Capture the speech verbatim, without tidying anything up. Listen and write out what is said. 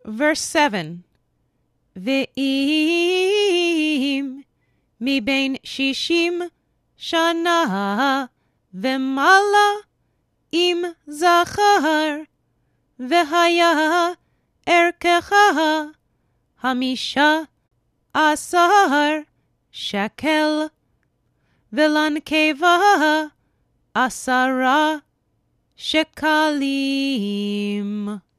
Verse seven. Ve'im mibein shishim shana v'mala im zachar v'haya erkecha hamisha asar shekel v'lankeva asara shekalim.